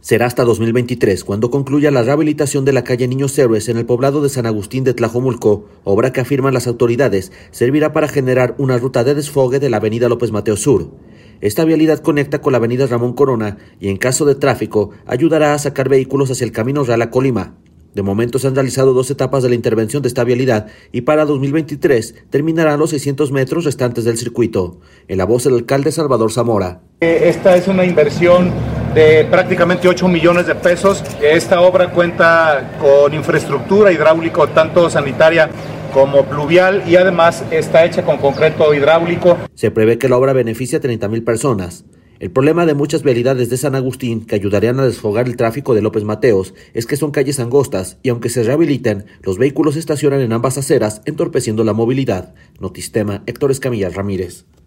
Será hasta 2023 cuando concluya la rehabilitación de la calle Niños Héroes en el poblado de San Agustín de Tlajomulco, obra que afirman las autoridades servirá para generar una ruta de desfogue de la avenida López Mateos Sur. Esta vialidad conecta con la avenida Ramón Corona y en caso de tráfico ayudará a sacar vehículos hacia el camino real a Colima. De momento se han realizado 2 etapas de la intervención de esta vialidad y para 2023 terminarán los 600 metros restantes del circuito. En la voz del alcalde Salvador Zamora. Esta es una inversión de prácticamente 8 millones de pesos. Esta obra cuenta con infraestructura hidráulica, tanto sanitaria como pluvial, y además está hecha con concreto hidráulico. Se prevé que la obra beneficie a 30,000 personas. El problema de muchas vialidades de San Agustín que ayudarían a desfogar el tráfico de López Mateos es que son calles angostas y aunque se rehabiliten, los vehículos estacionan en ambas aceras, entorpeciendo la movilidad. Notistema, Héctor Escamilla Ramírez.